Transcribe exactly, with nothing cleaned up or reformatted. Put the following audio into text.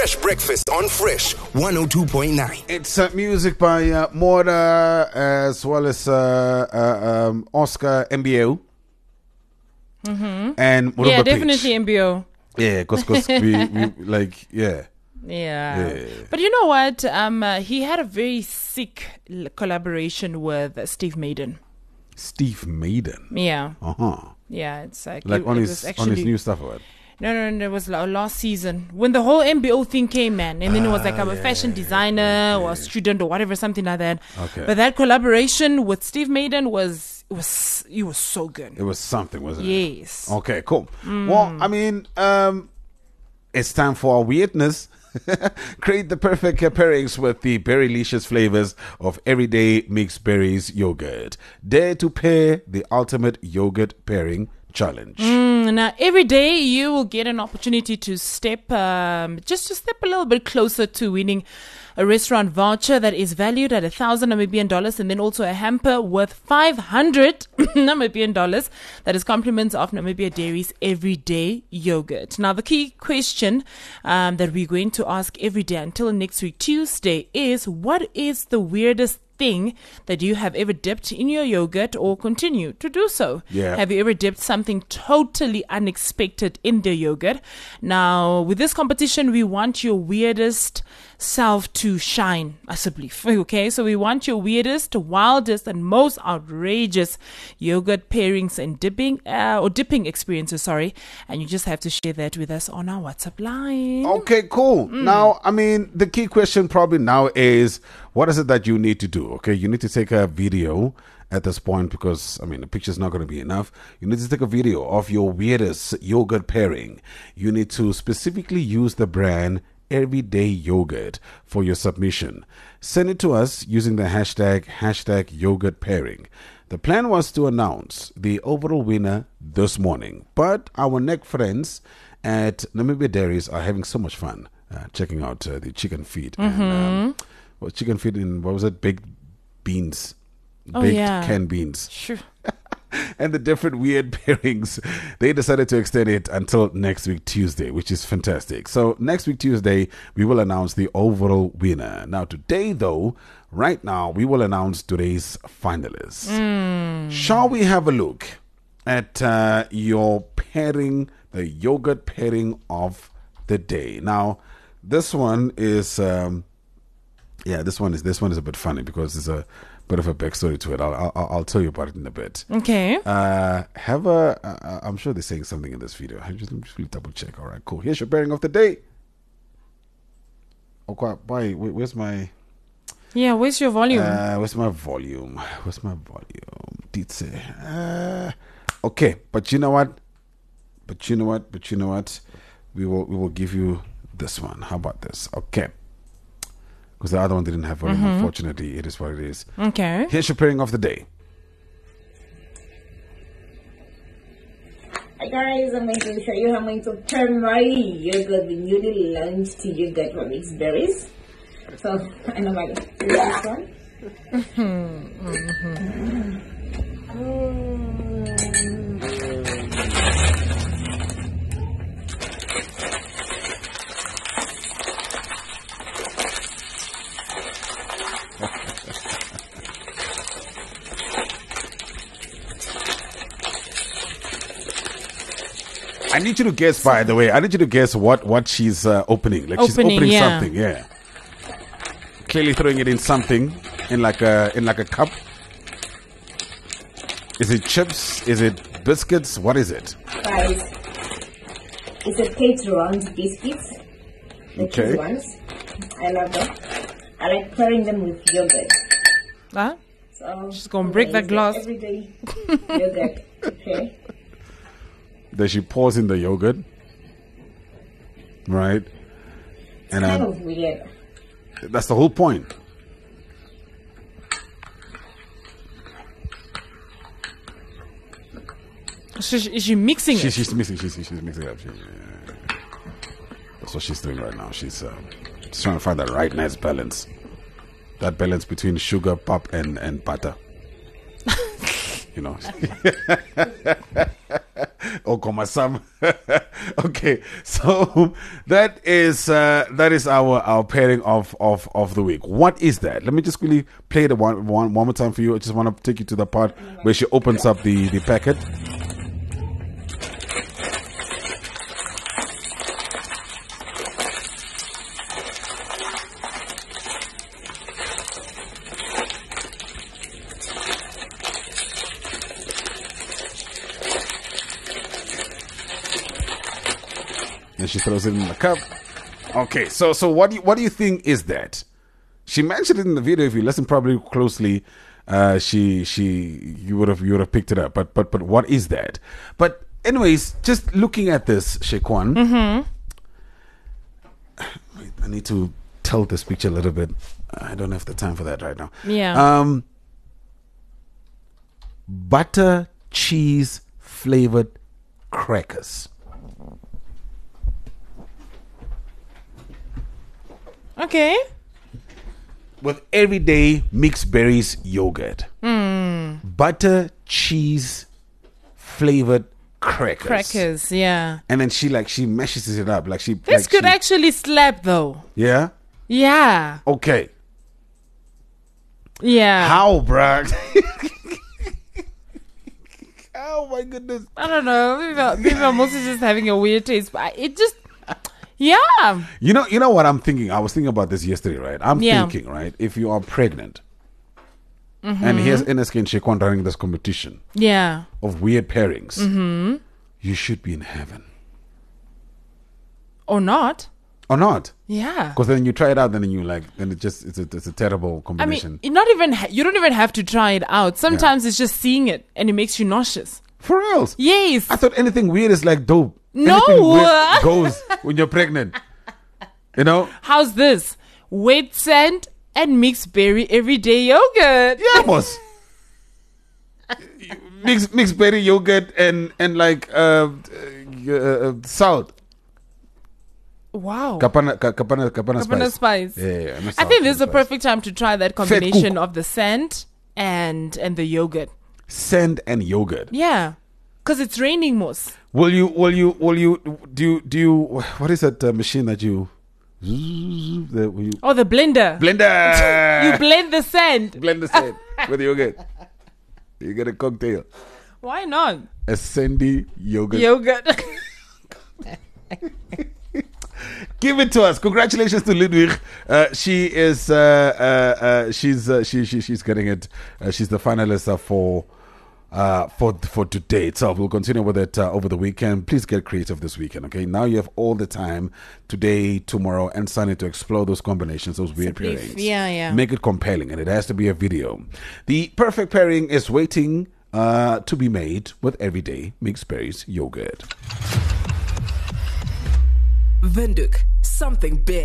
Fresh breakfast on Fresh one oh two point nine. It's uh, music by uh, Morda as well as uh, uh, um, Oscar M B O. Mm-hmm. And Muruba yeah, Pitch. definitely M B O. Yeah, because we, we like, yeah. Yeah. Yeah. But you know what? Um, uh, he had a very sick l- collaboration with uh, Steve Maiden. Steve Maiden. Yeah. Uh huh. Yeah, it's like, Like it, on it his was on actually, his new stuff or what? No, no, no, it was la- last season when the whole M B O thing came, man. And then it was like, I'm a fashion designer or a student or whatever, something like that. Okay. But that collaboration with Steve Maiden was, it was, it was so good. It was something, wasn't it? Yes. Okay, cool. Well, I mean, um, it's time for our weirdness. Create the perfect uh, pairings with the berry-licious flavors of everyday mixed berries yogurt. Dare to pair the ultimate yogurt pairing challenge. Mm, now, every day you will get an opportunity to step, um, just to step a little bit closer to winning a restaurant voucher that is valued at a thousand Namibian dollars, and then also a hamper worth five hundred Namibian dollars. That is compliments of Namibia Dairy's everyday yogurt. Now, the key question um, that we're going to ask every day until next week Tuesday is: what is the weirdest thing that you have ever dipped in your yogurt or continue to do so? Yeah. Have you ever dipped something totally unexpected in the yogurt? Now, with this competition, we want your weirdest self to shine, I believe. Okay, so we want your weirdest, wildest, and most outrageous yogurt pairings and dipping uh, or dipping experiences. Sorry, and you just have to share that with us on our WhatsApp line. Okay, cool. Now, I mean, the key question probably now is, what is it that you need to do? Okay, you need to take a video at this point because, I mean, the picture's not going to be enough. You need to take a video of your weirdest yogurt pairing. You need to specifically use the brand Everyday Yogurt for your submission. Send it to us using the hashtag, hashtag yogurt pairing. The plan was to announce the overall winner this morning, but our neck friends at Namibia Dairies are having so much fun uh, checking out uh, the chicken feed. Mm-hmm. And, um, what chicken feed in, what was it? Baked beans. Oh, Baked yeah. canned beans. Sure. And the different weird pairings. They decided to extend it until next week, Tuesday, which is fantastic. So next week, Tuesday, we will announce the overall winner. Now, today, though, right now, we will announce today's finalists. Mm. Shall we have a look at uh, your pairing, the yogurt pairing of the day? Now, this one is... Um, Yeah, this one is this one is a bit funny because there's a bit of a backstory to it. I'll I'll, I'll tell you about it in a bit. Okay. Uh, have a. Uh, I'm sure they're saying something in this video. I just let me just really double check. All right, cool. Here's your pairing of the day. Okay, bye. Where's my? Yeah, where's your volume? Uh, where's my volume? Where's my volume? Did say. Uh, okay, but you know what? But you know what? But you know what? We will we will give you this one. How about this? Okay. Because the other one didn't have volume, Mm-hmm. unfortunately. It is what it is. Okay. Here's your pairing of the day. Hi guys, I'm going to show you how I'm going to pair my yogurt with newly launched yogurt from mixed berries. So, I know about it. This one. Mm-hmm. Mm-hmm. I need you to guess, by the way. I need you to guess what, what she's uh, opening. Like she's Opening, opening yeah. something, yeah. Clearly throwing it in something, in like a in like a cup. Is it chips? Is it biscuits? What is it? Guys, it's a Kate round biscuits. The Okay. cheese ones. I love them. I like pairing them with yogurt. Huh? So She's gonna break that it's glass. Everyday yogurt. Okay. Does she pours in the yogurt? Right? And Kind um, of weird. that's the whole point. So she, is she mixing She, it? she's mixing. She's, she's mixing it up. She, yeah. That's what she's doing right now. She's, uh, she's trying to find that right nice balance. That balance between sugar, pop, and, and butter. You know. or komasam. Okay, so that is uh, that is our our pairing of, of of the week. What is that? Let me just quickly play it one one one more time for you. I just want to take you to the part where she opens up the the packet. And she throws it in the cup. Okay, so so what do you, what do you think is that? She mentioned it in the video. If you listen probably closely, uh, she she you would have you would have picked it up. But but but what is that? But anyways, just looking at this, Shekwan, Mm-hmm. I need to tell this picture a little bit. I don't have the time for that right now. Yeah. Um, butter cheese flavored crackers. Okay. With everyday mixed berries yogurt. Mm. Butter cheese flavored crackers. Crackers, yeah. And then she like she meshes it up like she. This like could she, actually slap though. Yeah. Yeah. Okay. Yeah. How, bruh? Oh my goodness. I don't know. Maybe, maybe I'm also just having a weird taste, but it just, yeah. You know, you know what I'm thinking? I was thinking about this yesterday, right? I'm Yeah. thinking, right? If you are pregnant, and here's N S K and Shekwan running this competition Yeah. of weird pairings, Mm-hmm. you should be in heaven, Or not. or not? Yeah. Because then you try it out, and then you like, then it just it's a it's a terrible I combination. mean, you not even ha- you don't even have to try it out. Sometimes it's just seeing it and it makes you nauseous. For reals? Yes. I thought anything weird is like dope. No. Anything weird goes when you're pregnant. You know? How's this? Wet sand and mixed berry everyday yogurt. Yeah, boss. mixed mixed berry yogurt and and like uh, uh, uh salt. Wow. Kapana ka- kapana kapana Kapana spice. spice. Yeah, yeah, yeah, not I salt, think this is the spice. perfect time to try that combination of the sand and and the yogurt. Sand and yogurt. Yeah. Because it's raining most. Will you? Will you? Will you? Do you? Do you? What is that uh, machine that you? The, will you Oh, the blender. blender. You blend the sand. blend the sand with yogurt. You get a cocktail. Why not? A sandy yogurt. Yogurt. Give it to us. Congratulations to Ludwig. Uh, she is. Uh, uh, uh, she's. Uh, she, she. She's getting it. Uh, she's the finalist uh, for. Uh, for for today itself. We'll continue with it uh, over the weekend. Please get creative this weekend, okay? Now you have all the time, today, tomorrow, and Sunday to explore those combinations, those weird Simply f- pairings. yeah, yeah. Make it compelling, and it has to be a video. The perfect pairing is waiting uh, to be made with everyday mixed berries yogurt. Windhoek, something big.